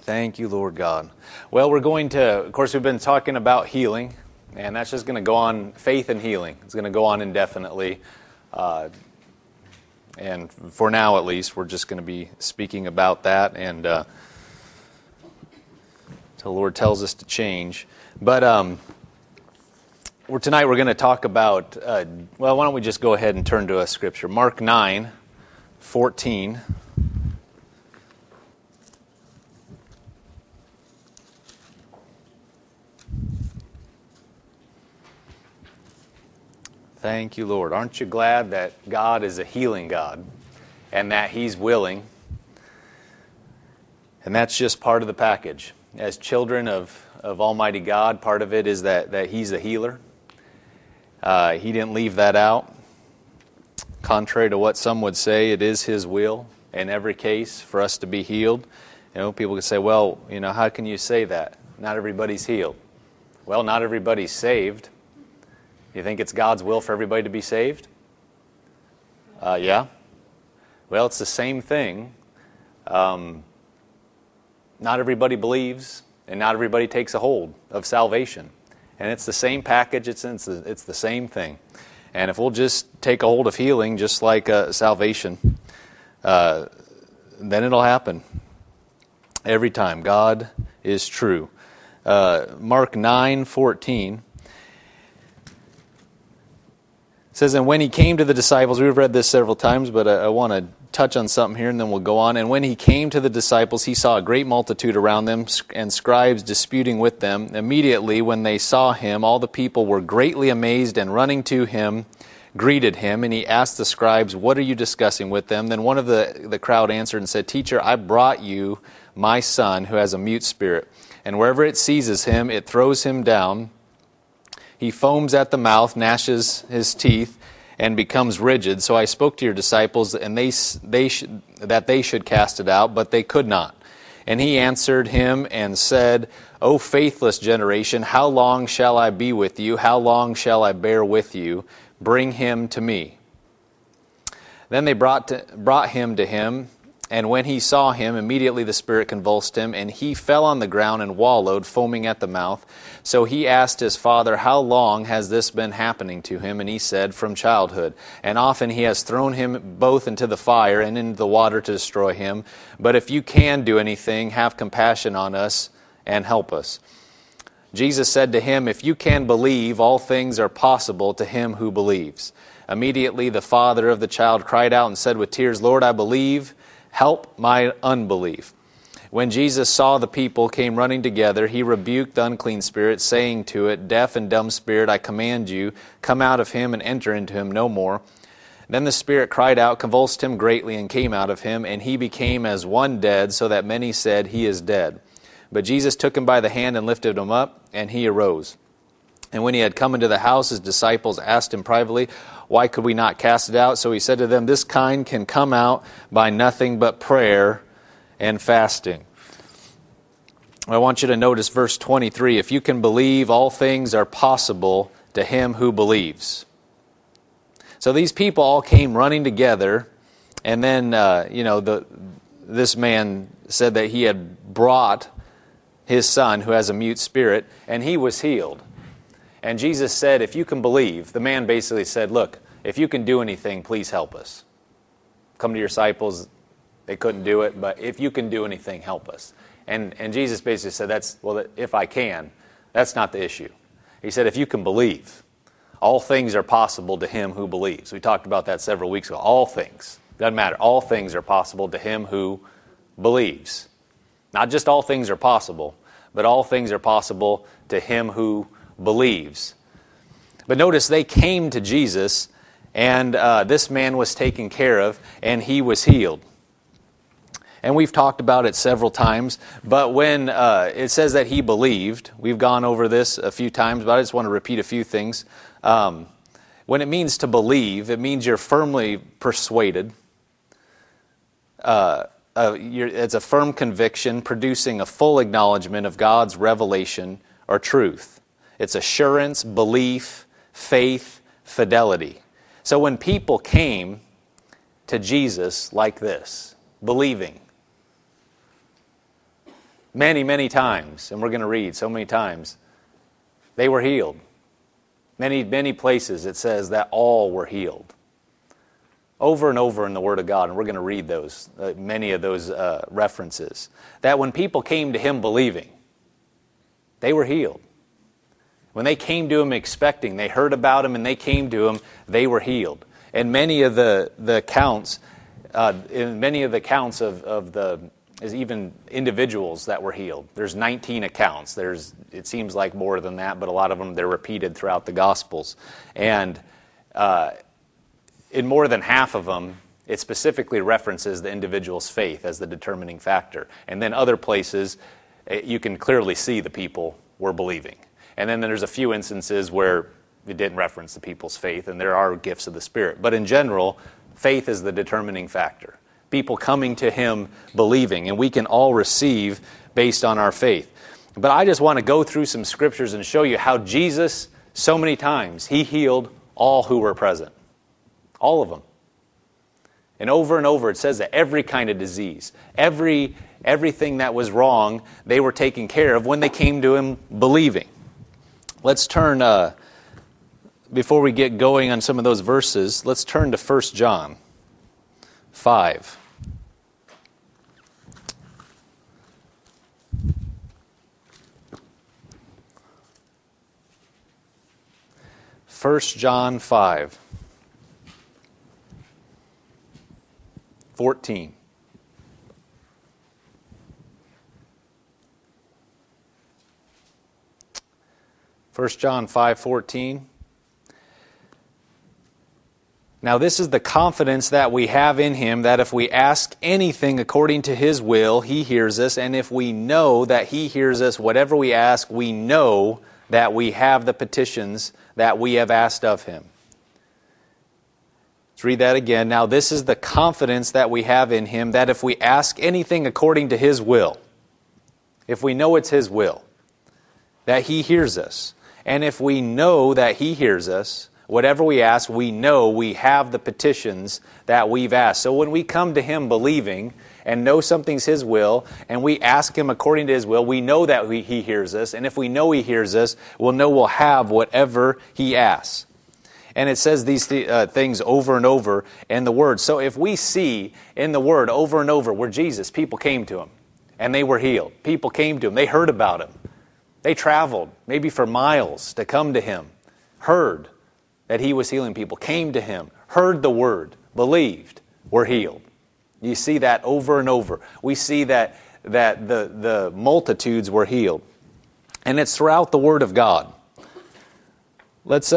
Thank you, Lord God. Well, we're going to, of course, we've been talking about healing, and that's just going to go on, faith and healing. It's going to go on indefinitely. And for now, at least, we're just going to be speaking about that, and until the Lord tells us to change. But tonight we're going to talk about, why don't we just go ahead and turn to a scripture. Mark 9:14. Thank you, Lord. Aren't you glad that God is a healing God and that He's willing? And that's just part of the package. As children of Almighty God, part of it is that He's a healer. He didn't leave that out. Contrary to what some would say, it is His will in every case for us to be healed. You know, people can say, well, how can you say that? Not everybody's healed. Well, not everybody's saved. You think it's God's will for everybody to be saved? Yeah. Well, it's the same thing. Not everybody believes, and not everybody takes a hold of salvation. And it's the same package. It's the same thing. And if we'll just take a hold of healing, just like salvation, then it'll happen every time. God is true. Mark 9:14. It says, and when He came to the disciples, we've read this several times, but I want to touch on something here and then we'll go on. And when He came to the disciples, He saw a great multitude around them and scribes disputing with them. Immediately when they saw Him, all the people were greatly amazed and running to Him, greeted Him. And He asked the scribes, what are you discussing with them? Then one of the crowd answered and said, Teacher, I brought you my son who has a mute spirit. And wherever it seizes him, it throws him down. He foams at the mouth, gnashes his teeth, and becomes rigid. So I spoke to your disciples, and that they should cast it out, but they could not. And He answered him and said, O faithless generation, how long shall I be with you? How long shall I bear with you? Bring him to me. Then they brought him to him. And when he saw him, immediately the spirit convulsed him, and he fell on the ground and wallowed, foaming at the mouth. So he asked his father, how long has this been happening to him? And he said, from childhood. And often he has thrown him both into the fire and into the water to destroy him. But if you can do anything, have compassion on us and help us. Jesus said to him, if you can believe, all things are possible to him who believes. Immediately the father of the child cried out and said with tears, Lord, I believe. Help my unbelief. When Jesus saw the people came running together, He rebuked the unclean spirit, saying to it, deaf and dumb spirit, I command you, come out of him and enter into him no more. Then the spirit cried out, convulsed him greatly, and came out of him, and he became as one dead, so that many said, He is dead. But Jesus took him by the hand and lifted him up, and he arose. And when he had come into the house, his disciples asked him privately, why could we not cast it out? So he said to them, this kind can come out by nothing but prayer and fasting. I want you to notice verse 23. If you can believe, all things are possible to him who believes. So these people all came running together, and then, this man said that he had brought his son who has a mute spirit, and he was healed. And Jesus said, if you can believe, the man basically said, look, if you can do anything, please help us. Come to your disciples, they couldn't do it, but if you can do anything, help us. And Jesus basically said, if I can, that's not the issue. He said, if you can believe, all things are possible to him who believes. We talked about that several weeks ago. All things. Doesn't matter. All things are possible to him who believes. Not just all things are possible, but all things are possible to him who believes. But notice they came to Jesus, and this man was taken care of, and he was healed. And we've talked about it several times, but when it says that he believed, we've gone over this a few times, but I just want to repeat a few things. When it means to believe, it means you're firmly persuaded. It's a firm conviction producing a full acknowledgement of God's revelation or truth. It's assurance, belief, faith, fidelity. So when people came to Jesus like this, believing, many, many times, and we're going to read so many times, they were healed. Many, many places it says that all were healed. Over and over in the Word of God, and we're going to read those, many of those references, that when people came to Him believing, they were healed. When they came to Him expecting, they heard about Him and they came to Him, they were healed. And many of the accounts, in many of the accounts of the, is even individuals that were healed. There's 19 accounts. It seems like more than that, but a lot of them, they're repeated throughout the Gospels. And in more than half of them, it specifically references the individual's faith as the determining factor. And then other places, you can clearly see the people were believing. And then there's a few instances where it didn't reference the people's faith, and there are gifts of the Spirit. But in general, faith is the determining factor. People coming to Him believing, and we can all receive based on our faith. But I just want to go through some scriptures and show you how Jesus, so many times, He healed all who were present. All of them. And over it says that every kind of disease, everything that was wrong, they were taken care of when they came to Him believing. Let's turn, before we get going on some of those verses, let's turn to 1 John 5. 1 John 5. 14. First John 5:14. Now this is the confidence that we have in Him, that if we ask anything according to His will, He hears us. And if we know that He hears us, whatever we ask, we know that we have the petitions that we have asked of Him. Let's read that again. Now this is the confidence that we have in Him, that if we ask anything according to His will, if we know it's His will, that He hears us. And if we know that He hears us, whatever we ask, we know we have the petitions that we've asked. So when we come to Him believing and know something's His will, and we ask Him according to His will, we know that He hears us. And if we know He hears us, we'll know we'll have whatever He asks. And it says these things over and over in the Word. So if we see in the Word over and over where Jesus, people came to Him and they were healed. People came to Him. They heard about Him. They traveled maybe for miles to come to Him. Heard that He was healing people. Came to Him. Heard the Word. Believed. Were healed. You see that over and over. We see that the multitudes were healed. And it's throughout the Word of God. Let's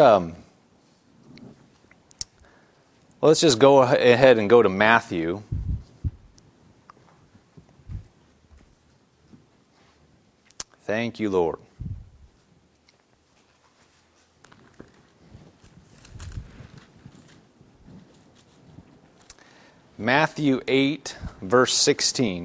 just go ahead and go to Matthew. Thank you, Lord. Matthew 8, verse 16.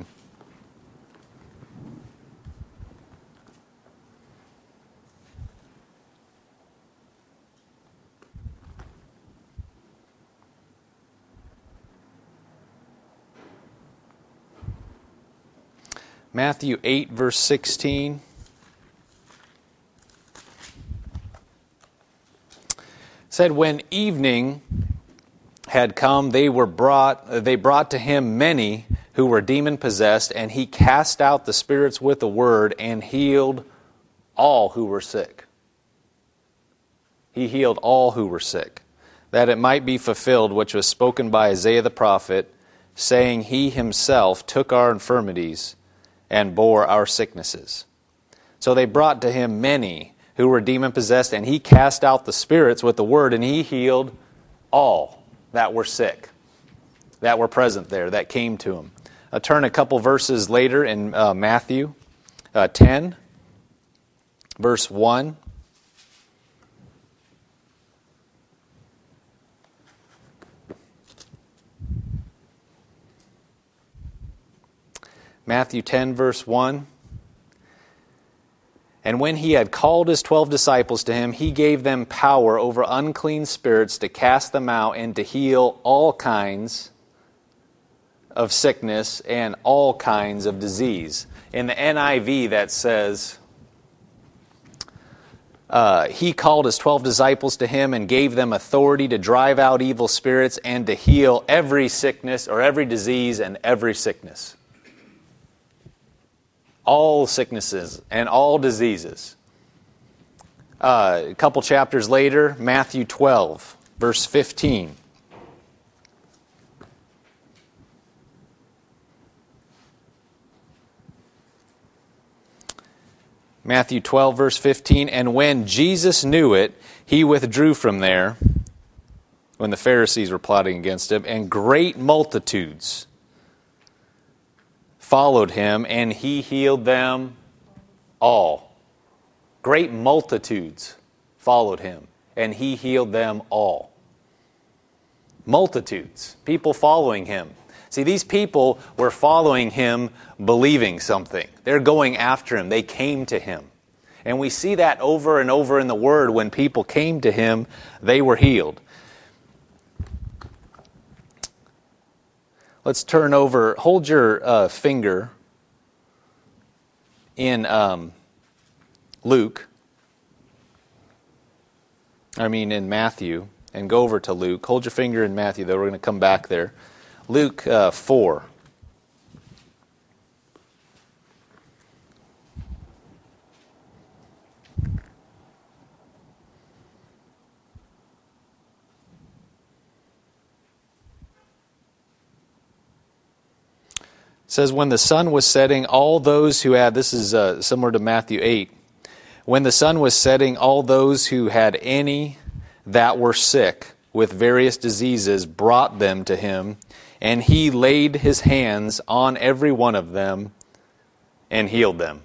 Matthew 8, verse 16. Said, when evening had come, they brought to Him many who were demon-possessed, and He cast out the spirits with a word and healed all who were sick. He healed all who were sick, that it might be fulfilled which was spoken by Isaiah the prophet, saying, He Himself took our infirmities and bore our sicknesses. So they brought to Him many who were demon-possessed, and He cast out the spirits with the word, and He healed all that were sick, that were present there, that came to Him. I'll turn a couple verses later in Matthew 10, verse 1. Matthew 10, verse 1. And when He had called His 12 disciples to Him, He gave them power over unclean spirits to cast them out and to heal all kinds of sickness and all kinds of disease. In the NIV that says, He called His 12 disciples to Him and gave them authority to drive out evil spirits and to heal every sickness or every disease and every sickness. All sicknesses and all diseases. A couple chapters later, Matthew 12, verse 15. Matthew 12, verse 15, and when Jesus knew it, He withdrew from there, when the Pharisees were plotting against Him, and great multitudes followed Him, and He healed them all. Great multitudes followed Him, and He healed them all. Multitudes, people following Him. See, these people were following Him, believing something. They're going after Him. They came to Him. And we see that over and over in the Word. When people came to Him, they were healed. Let's turn over. Hold your finger in in Matthew, and go over to Luke. Hold your finger in Matthew, though. We're going to come back there. Luke 4. It says, when the sun was setting, all those who had, this is similar to Matthew 8, when the sun was setting, all those who had any that were sick with various diseases brought them to Him, and He laid His hands on every one of them and healed them.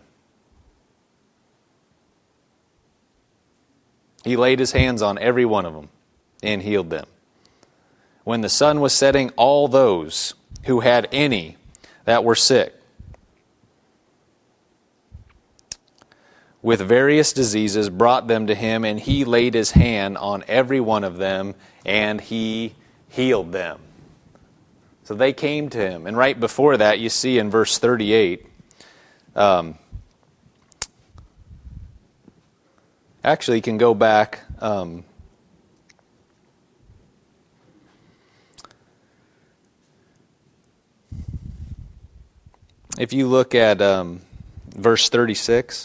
He laid His hands on every one of them and healed them. When the sun was setting, all those who had any that were sick with various diseases brought them to Him, and He laid His hand on every one of them, and He healed them. So they came to Him. And right before that, you see in verse 38, actually you can go back, if you look at verse 36,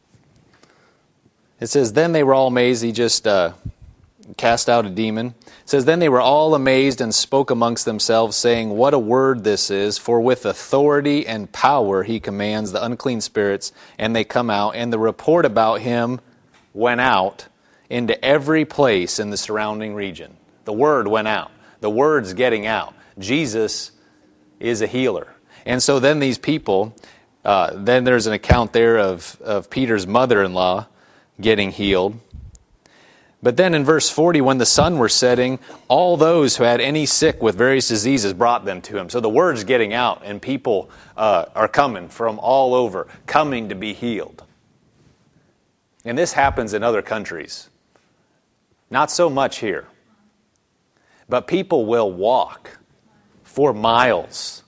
it says, then they were all amazed. He just cast out a demon. It says, then they were all amazed and spoke amongst themselves, saying, what a word this is, for with authority and power He commands the unclean spirits, and they come out. And the report about Him went out into every place in the surrounding region. The word went out. The word's getting out. Jesus is a healer. And so then these people, then there's an account there of Peter's mother-in-law getting healed. But then in verse 40, when the sun were setting, all those who had any sick with various diseases brought them to Him. So the word's getting out, and people are coming from all over, coming to be healed. And this happens in other countries. Not so much here. But people will walk for miles.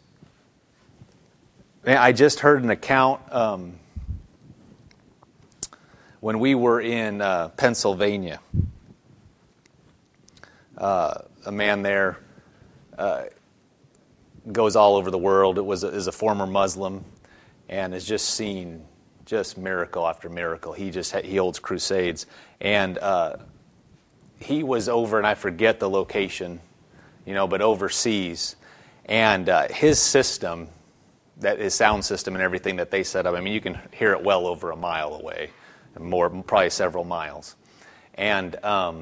I just heard an account when we were in Pennsylvania. A man there goes all over the world. Is a former Muslim and has just seen just miracle after miracle. He holds crusades. And he was over, and I forget the location, but overseas. And his system, his sound system and everything that they set up, you can hear it well over a mile away. More, probably several miles. And,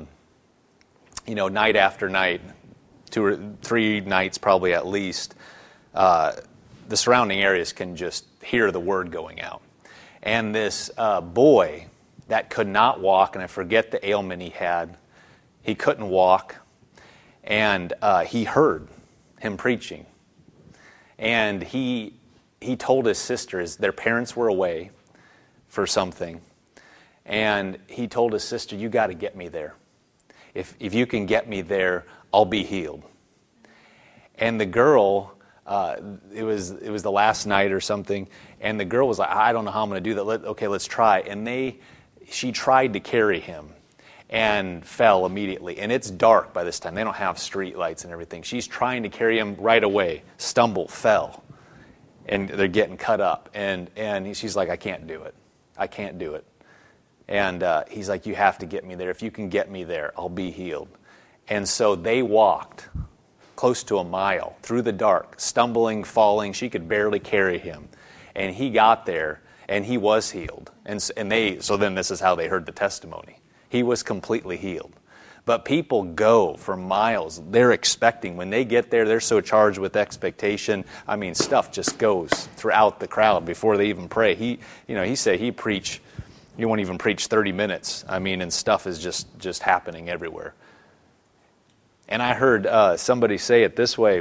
night after night, 2 or 3 nights probably at least, the surrounding areas can just hear the word going out. And this boy that could not walk, and I forget the ailment he had, he couldn't walk, and he heard him preaching. And he told his sisters, their parents were away for something, and he told his sister, you got to get me there. If you can get me there, I'll be healed. And the girl It was the last night or something, and the girl was like, I don't know how I'm going to do that. Okay, let's try. And she tried to carry him and fell immediately. And it's dark by this time. They don't have street lights and everything. She's trying to carry him right away. Stumble, fell, and they're getting cut up. And she's like, I can't do it. I can't do it. And he's like, you have to get me there. If you can get me there, I'll be healed. And so they walked close to a mile through the dark, stumbling, falling. She could barely carry him. And he got there, and he was healed. So then this is how they heard the testimony. He was completely healed. But people go for miles. They're expecting. When they get there, they're so charged with expectation. I mean, stuff just goes throughout the crowd before they even pray. He said he preached. You won't even preach 30 minutes. I mean, and stuff is just happening everywhere. And I heard somebody say it this way,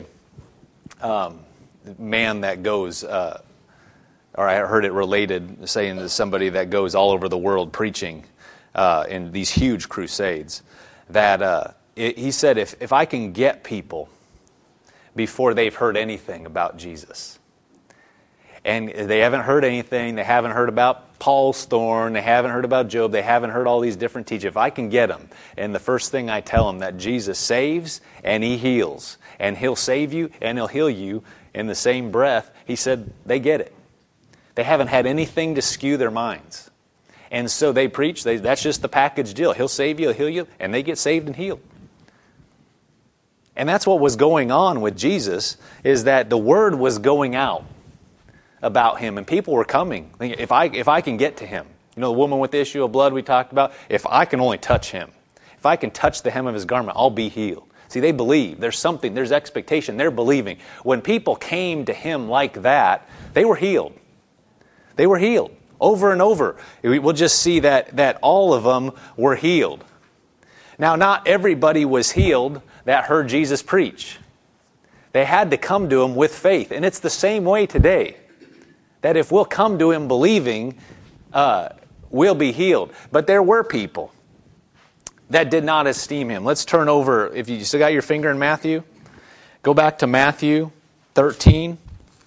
man that goes, or I heard it related, saying to somebody that goes all over the world preaching in these huge crusades, that he said, if I can get people before they've heard anything about Jesus, and they haven't heard anything, they haven't heard about Paul's thorn, they haven't heard about Job, they haven't heard all these different teachings. If I can get them, and the first thing I tell them that Jesus saves and He heals, and He'll save you and He'll heal you in the same breath, he said they get it. They haven't had anything to skew their minds. And so they preach, that's just the package deal. He'll save you, He'll heal you, and they get saved and healed. And that's what was going on with Jesus, is that the word was going out about Him, and people were coming. If I can get to Him, the woman with the issue of blood we talked about, if I can only touch Him, if I can touch the hem of His garment, I'll be healed. See, they believe. There's expectation. They're believing. When people came to Him like that, they were healed. They were healed over and over. We'll just see that all of them were healed. Now, not everybody was healed that heard Jesus preach. They had to come to Him with faith, and it's the same way today. That if we'll come to Him believing, we'll be healed. But there were people that did not esteem Him. Let's turn over, if you still got your finger in Matthew, go back to Matthew 13.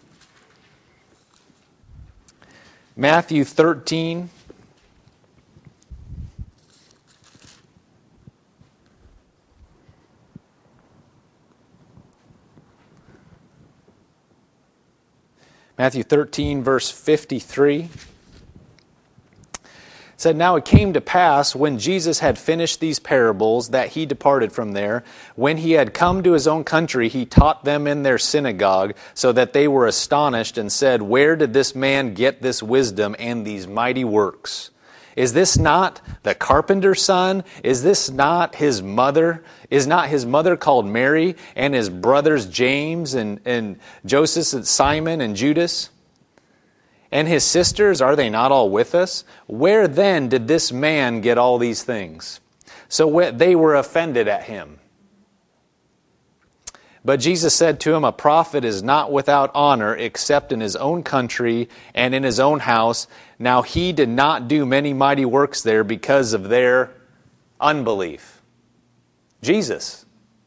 Matthew 13. Matthew 13, verse 53. It said, Now it came to pass, when Jesus had finished these parables, that He departed from there. When He had come to His own country, He taught them in their synagogue, so that they were astonished and said, Where did this man get this wisdom and these mighty works? Is this not the carpenter's son? Is this not his mother? Is not his mother called Mary, and his brothers James and Joseph and Simon and Judas? And his sisters, are they not all with us? Where then did this man get all these things? So they were offended at Him. But Jesus said to him, A prophet is not without honor except in his own country and in his own house. Now He did not do many mighty works there because of their unbelief. Jesus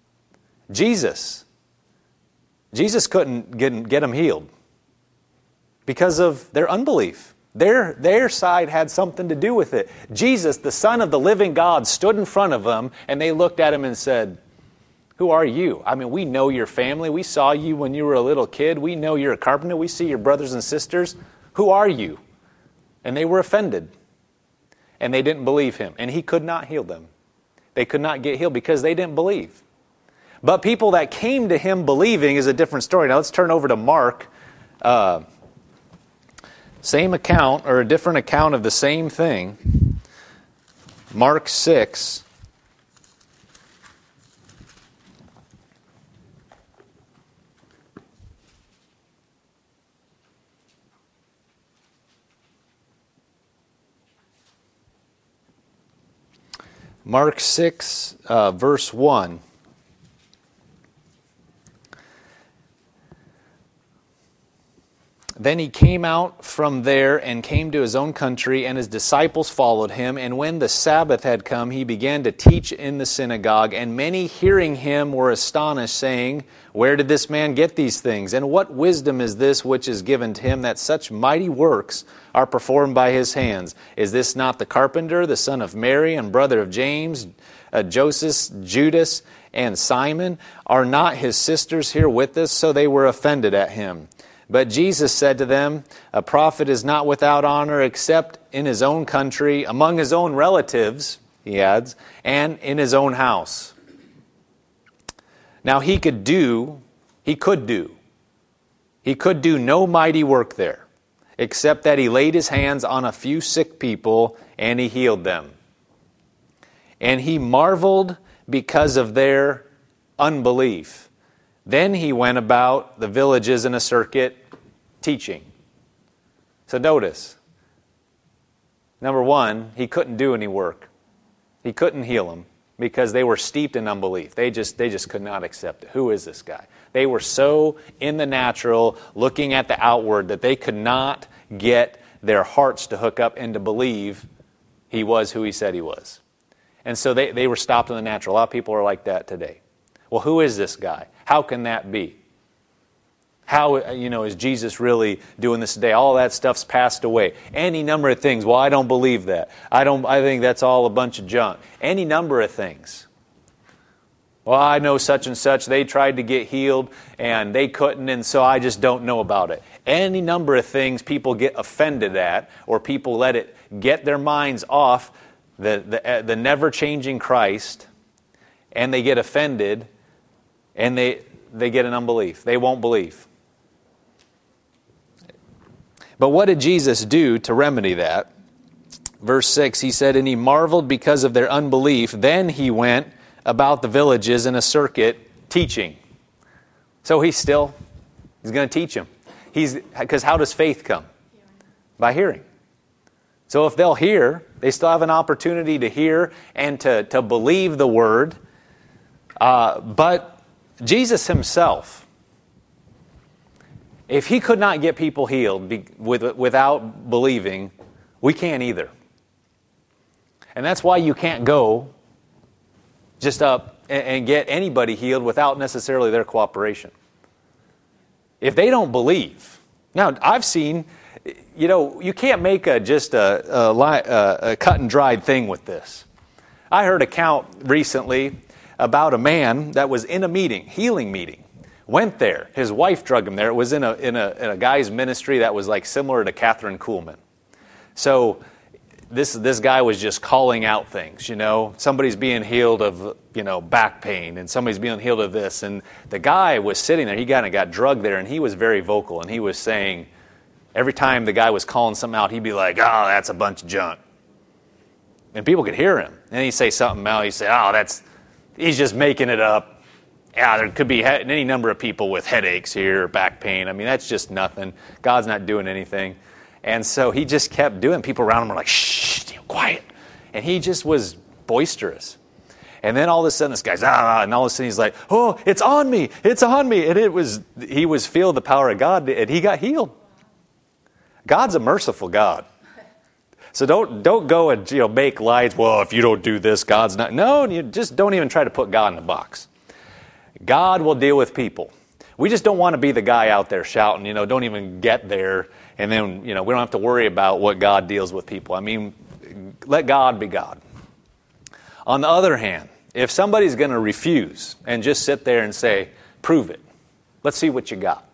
couldn't get them healed because of their unbelief. Their side had something to do with it. Jesus, the Son of the living God, stood in front of them, and they looked at Him and said, Who are you? I mean, we know your family. We saw you when you were a little kid. We know you're a carpenter. We see your brothers and sisters. Who are you? And they were offended. And they didn't believe Him. And He could not heal them. They could not get healed because they didn't believe. But people that came to Him believing is a different story. Now let's turn over to Mark. Same account, or a different account of the same thing. Mark 6. Mark 6, verse 1. Then he came out from there and came to his own country, and his disciples followed him. And when the Sabbath had come, he began to teach in the synagogue. And many hearing him were astonished, saying, Where did this man get these things? And what wisdom is this which is given to him, that such mighty works are performed by his hands? Is this not the carpenter, the son of Mary, and brother of James, Joseph, Judas, and Simon? Are not his sisters here with us? So they were offended at him. But Jesus said to them, A prophet is not without honor except in his own country, among his own relatives, he adds, and in his own house. Now he could do no mighty work there, except that he laid his hands on a few sick people and he healed them. And he marveled because of their unbelief. Then he went about the villages in a circuit teaching. So notice, number one, he couldn't do any work. He couldn't heal them because they were steeped in unbelief. They just could not accept it. Who is this guy? They were so in the natural, looking at the outward, that they could not get their hearts to hook up and to believe he was who he said he was. And so they were stopped in the natural. A lot of people are like that today. Well, who is this guy? How can that be? How, is Jesus really doing this today? All that stuff's passed away. Any number of things. Well, I don't believe that. I think that's all a bunch of junk. Any number of things. Well, I know such and such. They tried to get healed and they couldn't, and so I just don't know about it. Any number of things people get offended at, or people let it get their minds off the never-changing Christ, and they get offended, and they get an unbelief. They won't believe. But what did Jesus do to remedy that? Verse 6, he said, And he marveled because of their unbelief. Then he went about the villages in a circuit teaching. So he's going to teach them. Because how does faith come? By hearing. So if they'll hear, they still have an opportunity to hear and to believe the word. But Jesus himself, if he could not get people healed without believing, we can't either. And that's why you can't go just up and get anybody healed without necessarily their cooperation. If they don't believe. Now, I've seen, you can't make just a cut and dried thing with this. I heard a count recently about a man that was in a meeting, healing meeting. Went there. His wife drugged him there. It was in a guy's ministry that was like similar to Catherine Kuhlman. So this guy was just calling out things, Somebody's being healed of, back pain, and somebody's being healed of this. And the guy was sitting there. He kind of got drugged there, and he was very vocal. And he was saying, every time the guy was calling something out, he'd be like, "Oh, that's a bunch of junk." And people could hear him. And he'd say something else. He'd say, "Oh, he's just making it up. Yeah, there could be any number of people with headaches here, or back pain. I mean, that's just nothing. God's not doing anything." And so he just kept doing it. People around him were like, "Shh, quiet." And he just was boisterous. And then all of a sudden this guy's, and all of a sudden he's like, "Oh, it's on me, it's on me." And he was feeling the power of God, and he got healed. God's a merciful God. So don't go and make lies. Well, if you don't do this, God's not. No, you just don't even try to put God in a box. God will deal with people. We just don't want to be the guy out there shouting, don't even get there, and then, we don't have to worry about what God deals with people. I mean, let God be God. On the other hand, if somebody's going to refuse and just sit there and say, "Prove it. Let's see what you got."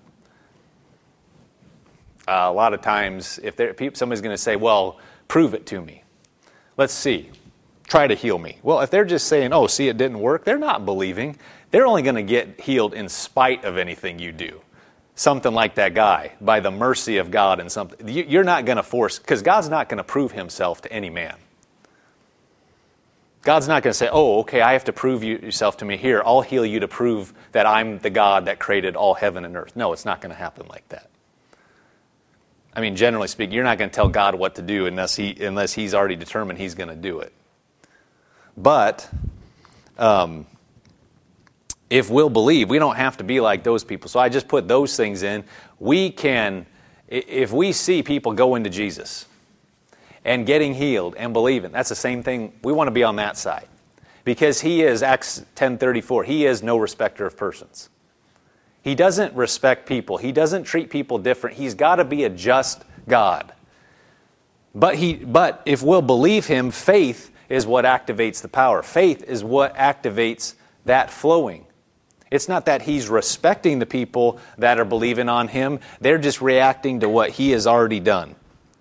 A lot of times, if somebody's going to say, "Well, prove it to me. Let's see. Try to heal me." Well, if they're just saying, "Oh, see, it didn't work," they're not believing. They're only going to get healed in spite of anything you do. Something like that guy, by the mercy of God and something. You're not going to force, because God's not going to prove himself to any man. God's not going to say, "Oh, okay, I have to prove yourself to me here. I'll heal you to prove that I'm the God that created all heaven and earth." No, it's not going to happen like that. I mean, generally speaking, you're not going to tell God what to do unless he's already determined he's going to do it. But if we'll believe, we don't have to be like those people. So I just put those things in. We can If we see people going to Jesus and getting healed and believing, that's the same thing. We want to be on that side. Because He is, Acts 10:34, He is no respecter of persons. He doesn't respect people. He doesn't treat people different. He's got to be a just God. But if we'll believe Him, faith is what activates the power. Faith is what activates that flowing. It's not that He's respecting the people that are believing on Him. They're just reacting to what He has already done.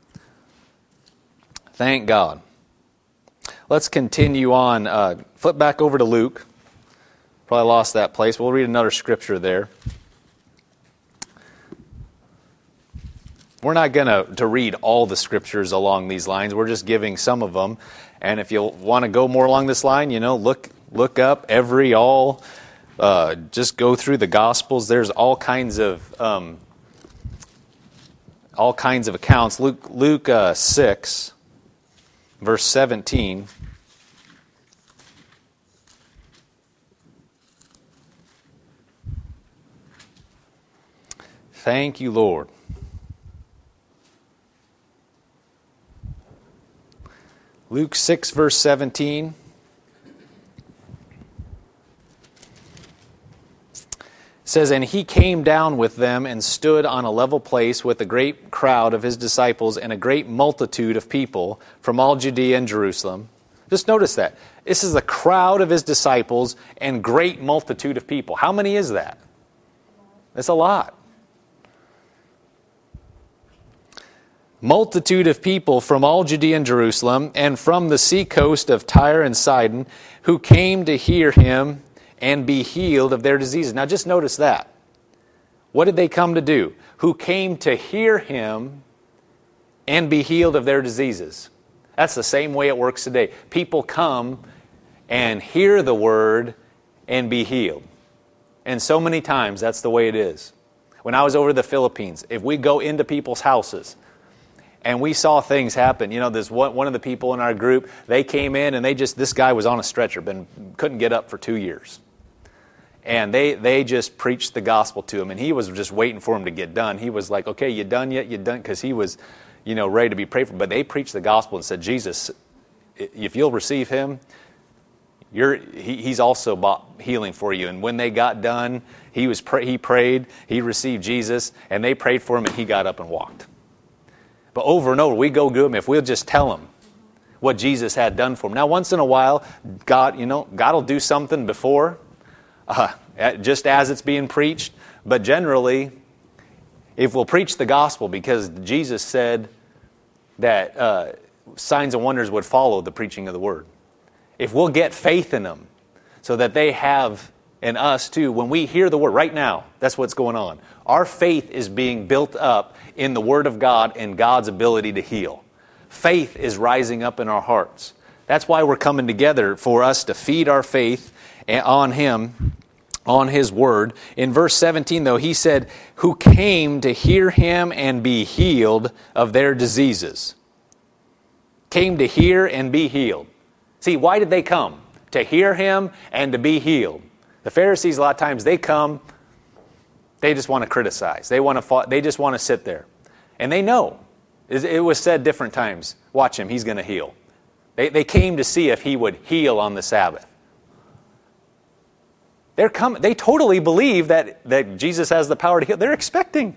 Thank God. Let's continue on. Flip back over to Luke. Probably lost that place. We'll read another scripture there. We're not going to read all the scriptures along these lines. We're just giving some of them. And if you want to go more along this line, look up just go through the Gospels. There's all kinds of accounts. Luke 6, verse 17. Thank you, Lord. Luke 6, verse 17. Says, and He came down with them and stood on a level place with a great crowd of His disciples and a great multitude of people from all Judea and Jerusalem. Just notice that. This is a crowd of His disciples and great multitude of people. How many is that? That's a lot. Multitude of people from all Judea and Jerusalem and from the sea coast of Tyre and Sidon, who came to hear Him and be healed of their diseases. Now just notice that. What did they come to do? Who came to hear Him and be healed of their diseases. That's the same way it works today. People come and hear the Word and be healed. And so many times that's the way it is. When I was over the Philippines, if we go into people's houses and we saw things happen, this one of the people in our group, they came in and this guy was on a stretcher, couldn't get up for 2 years. And they just preached the gospel to him, and he was just waiting for him to get done. He was like, okay, you done yet? You done? Because he was, ready to be prayed for. But they preached the gospel and said, Jesus, if you'll receive Him, He's also bought healing for you. And when they got done, he prayed, he received Jesus, and they prayed for him, and he got up and walked. But over and over, we go to him if we'll just tell him what Jesus had done for him. Now, once in a while, God will do something before, just as it's being preached. But generally, if we'll preach the gospel, because Jesus said that signs and wonders would follow the preaching of the word. If we'll get faith in them so that they have in us too, when we hear the word, right now, that's what's going on. Our faith is being built up in the Word of God and God's ability to heal. Faith is rising up in our hearts. That's why we're coming together, for us to feed our faith on Him, on His Word. In verse 17, though, He said, who came to hear Him and be healed of their diseases. Came to hear and be healed. See, why did they come? To hear Him and to be healed. The Pharisees, a lot of times, they come, they just want to criticize. They just want to sit there. And they know. It was said different times, watch Him, He's going to heal. They came to see if He would heal on the Sabbath. They totally believe that Jesus has the power to heal. They're expecting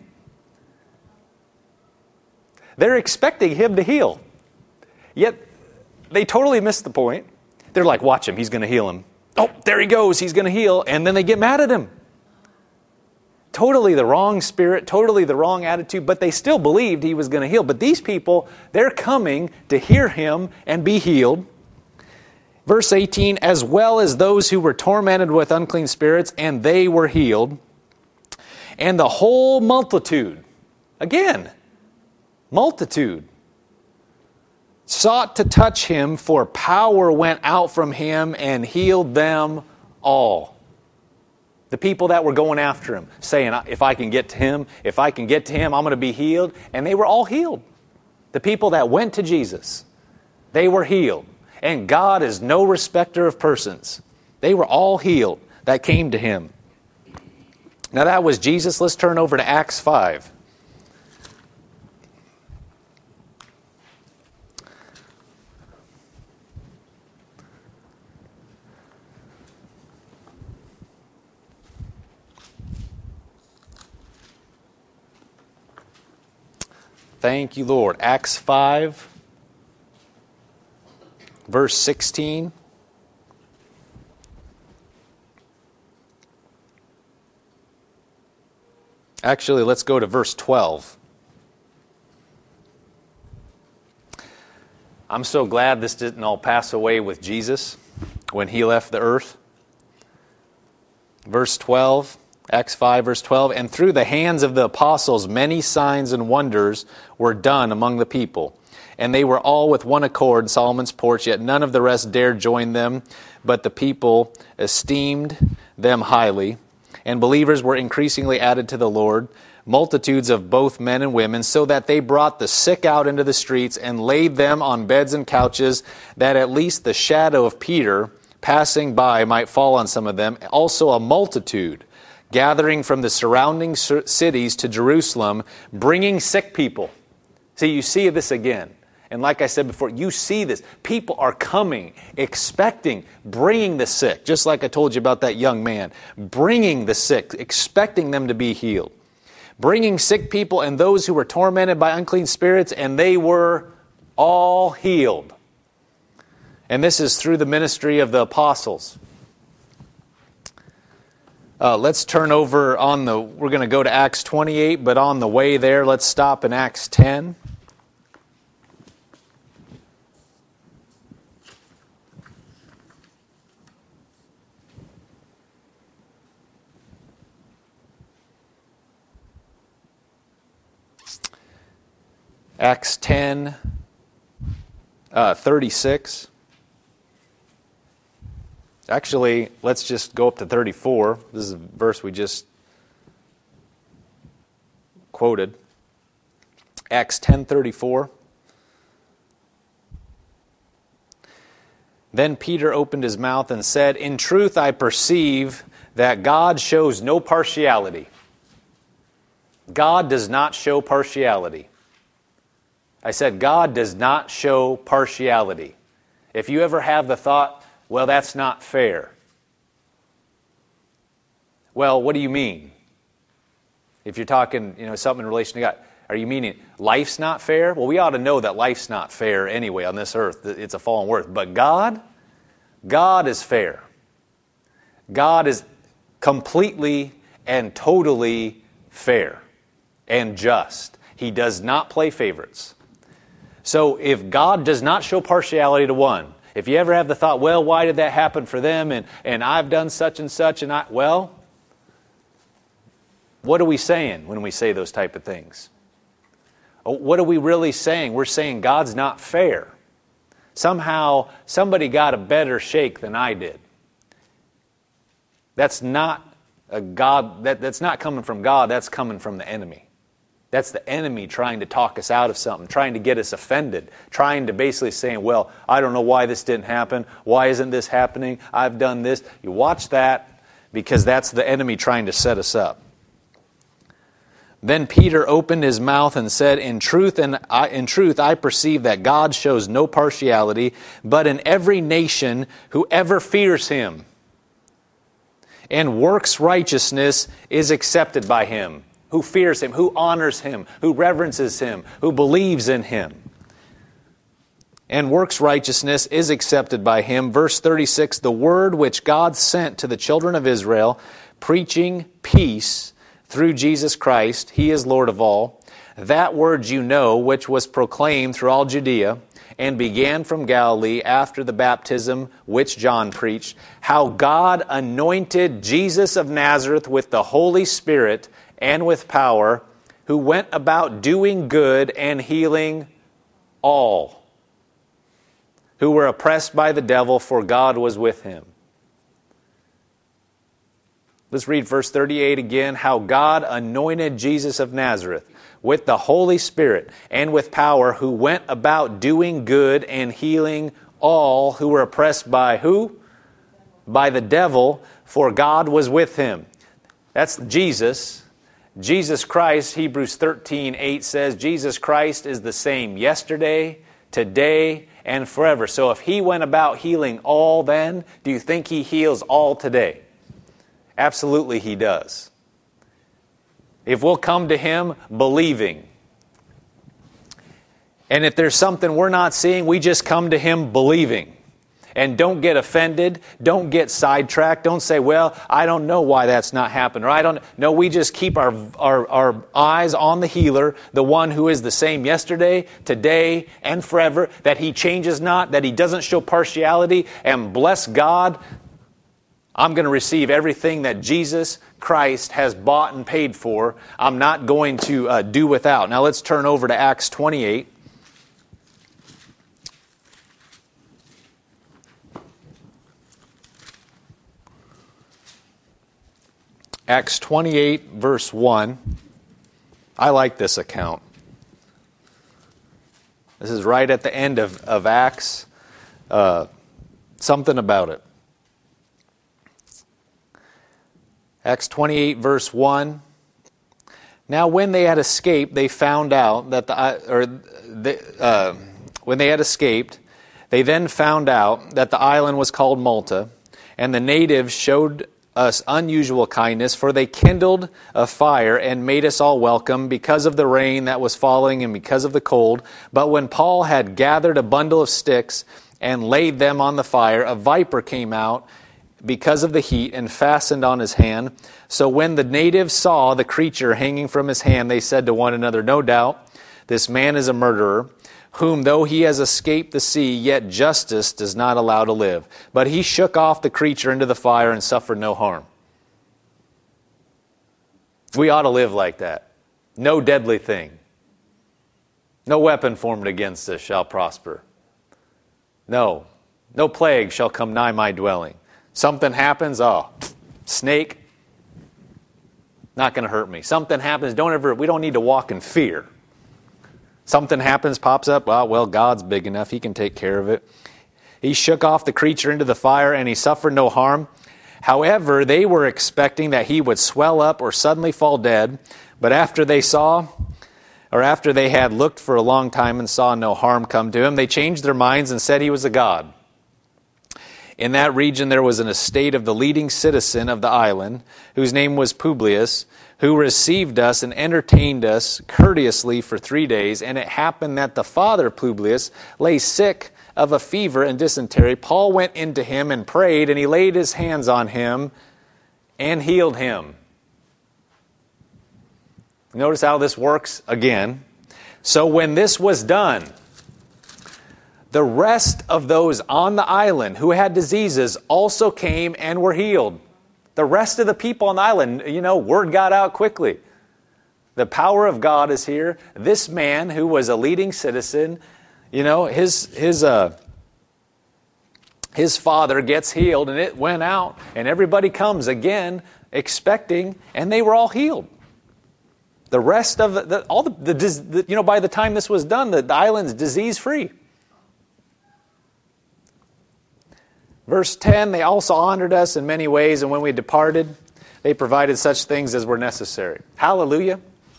Him to heal. Yet, they totally missed the point. They're like, watch Him, He's going to heal him. Oh, there He goes, He's going to heal. And then they get mad at Him. Totally the wrong spirit, totally the wrong attitude, but they still believed He was going to heal. But these people, they're coming to hear Him and be healed. Verse 18, as well as those who were tormented with unclean spirits, and they were healed. And the whole multitude, again, multitude, sought to touch Him, for power went out from Him and healed them all. The people that were going after Him, saying, if I can get to Him, I'm going to be healed. And they were all healed. The people that went to Jesus, they were healed. And God is no respecter of persons. They were all healed that came to Him. Now that was Jesus. Let's turn over to Acts 5. Thank you, Lord. Acts 5, verse 16. Actually, let's go to verse 12. I'm so glad this didn't all pass away with Jesus when he left the earth. Verse 12, Acts 5, verse 12, and through the hands of the apostles many signs and wonders were done among the people. And they were all with one accord in Solomon's porch, yet none of the rest dared join them, but the people esteemed them highly. And believers were increasingly added to the Lord, multitudes of both men and women, so that they brought the sick out into the streets and laid them on beds and couches, that at least the shadow of Peter passing by might fall on some of them. Also a multitude gathering from the surrounding cities to Jerusalem, bringing sick people. See, you see this again. And like I said before, you see this. People are coming, expecting, bringing the sick. Just like I told you about that young man. Bringing the sick, expecting them to be healed. Bringing sick people and those who were tormented by unclean spirits, and they were all healed. And this is through the ministry of the apostles. Let's turn over we're going to go to Acts 28, but on the way there, let's stop in Acts 10. Acts 10, 36. Actually, let's just go up to 34. This is a verse we just quoted. Acts 10:34. Then Peter opened his mouth and said, "In truth I perceive that God shows no partiality." God does not show partiality. I said God does not show partiality. If you ever have the thought, well, that's not fair. Well, what do you mean? If you're talking, something in relation to God, are you meaning life's not fair? Well, we ought to know that life's not fair anyway on this earth. It's a fallen earth. But God is fair. God is completely and totally fair and just. He does not play favorites. So if God does not show partiality to one, if you ever have the thought, well, why did that happen for them, and I've done such and such, well, what are we saying when we say those type of things? What are we really saying? We're saying God's not fair. Somehow, somebody got a better shake than I did. That's not a God. That's not coming from God. That's coming from the enemy. That's the enemy trying to talk us out of something, trying to get us offended, trying to basically saying, well, I don't know why this didn't happen. Why isn't this happening? I've done this. You watch that, because that's the enemy trying to set us up. Then Peter opened his mouth and said, In truth, I perceive that God shows no partiality, but in every nation whoever fears Him and works righteousness is accepted by Him. Who fears Him, who honors Him, who reverences Him, who believes in Him, and works righteousness is accepted by Him. Verse 36, the word which God sent to the children of Israel, preaching peace through Jesus Christ, He is Lord of all. That word you know, which was proclaimed through all Judea, and began from Galilee after the baptism which John preached, how God anointed Jesus of Nazareth with the Holy Spirit and with power, who went about doing good and healing all who were oppressed by the devil, for God was with Him. Let's read verse 38 again. How God anointed Jesus of Nazareth with the Holy Spirit and with power, who went about doing good and healing all who were oppressed by who? By the devil, for God was with Him. That's Jesus. Jesus Christ, Hebrews 13:8 says, Jesus Christ is the same yesterday, today, and forever. So if He went about healing all then, do you think He heals all today? Absolutely He does. If we'll come to Him believing, And if there's something we're not seeing, we just come to Him believing. And don't get offended. Don't get sidetracked. Don't say, well, I don't know why that's not happened. Or I don't. No, we just keep our eyes on the healer, the one who is the same yesterday, today, and forever, that He changes not, that He doesn't show partiality. And bless God, I'm going to receive everything that Jesus Christ has bought and paid for. I'm not going to do without. Now let's turn over to Acts 28. Acts 28, verse 1. I like this account. This is right at the end of Acts. Something about it. Acts 28, verse 1. Now when they had escaped, they found out that when they had escaped, they then found out that the island was called Malta, and the natives showed us unusual kindness, for they kindled a fire and made us all welcome because of the rain that was falling and because of the cold. But when Paul had gathered a bundle of sticks and laid them on the fire, a viper came out because of the heat and fastened on his hand. So when the natives saw the creature hanging from his hand, they said to one another, no doubt, this man is a murderer, whom though he has escaped the sea, yet justice does not allow to live. But he shook off the creature into the fire and suffered no harm. We ought to live like that. No deadly thing. No weapon formed against us shall prosper. No plague shall come nigh my dwelling. Something happens, snake, not going to hurt me. Something happens, we don't need to walk in fear. Something happens, pops up, well, God's big enough, He can take care of it. He shook off the creature into the fire, and he suffered no harm. However, they were expecting that he would swell up or suddenly fall dead. But after they had looked for a long time and saw no harm come to him, they changed their minds and said he was a god. In that region there was an estate of the leading citizen of the island, whose name was Publius, who received us and entertained us courteously for 3 days. And it happened that the father Publius lay sick of a fever and dysentery. Paul went into him and prayed, and he laid his hands on him and healed him. Notice how this works again. So when this was done, the rest of those on the island who had diseases also came and were healed. The rest of the people on the island, word got out quickly. The power of God is here. This man who was a leading citizen, his father gets healed, and it went out, and everybody comes again expecting, and they were all healed. The rest of by the time this was done, the island's disease-free. Verse 10, they also honored us in many ways, and when we departed, they provided such things as were necessary. Hallelujah.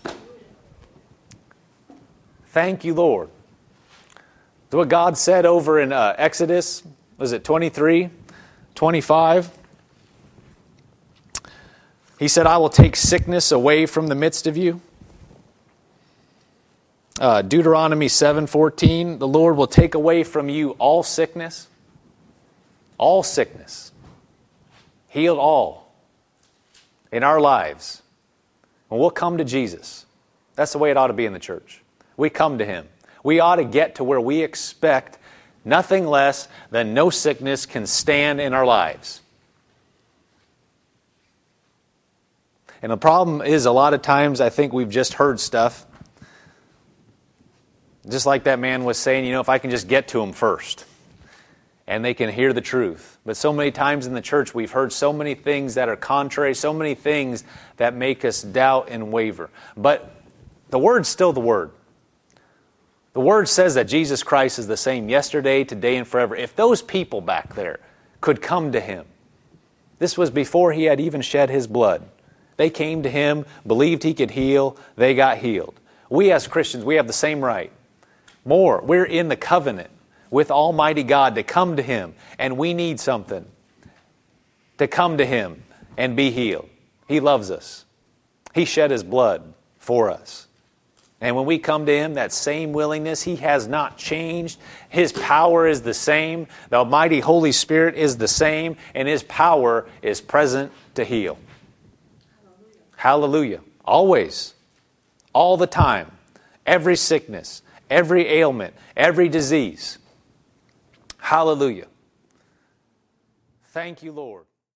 Thank you, Lord. That's what God said over in Exodus, was it 23, 25? He said, I will take sickness away from the midst of you. Deuteronomy 7:14, the Lord will take away from you all sickness. All sickness. Healed all in our lives. And we'll come to Jesus. That's the way it ought to be in the church. We come to Him. We ought to get to where we expect nothing less than no sickness can stand in our lives. And the problem is, a lot of times I think we've just heard stuff. Just like that man was saying, if I can just get to him first. And they can hear the truth. But so many times in the church we've heard so many things that are contrary, so many things that make us doubt and waver. But the Word's still the Word. The Word says that Jesus Christ is the same yesterday, today, and forever. If those people back there could come to Him, this was before He had even shed His blood. They came to Him, believed He could heal, they got healed. We as Christians, we have the same right. More, we're in the covenant with Almighty God to come to Him, and we need something to come to Him and be healed. He loves us. He shed His blood for us. And when we come to Him, that same willingness, He has not changed. His power is the same. The Almighty Holy Spirit is the same. And His power is present to heal. Hallelujah. Always. All the time. Every sickness. Every ailment. Every disease. Hallelujah. Thank you, Lord.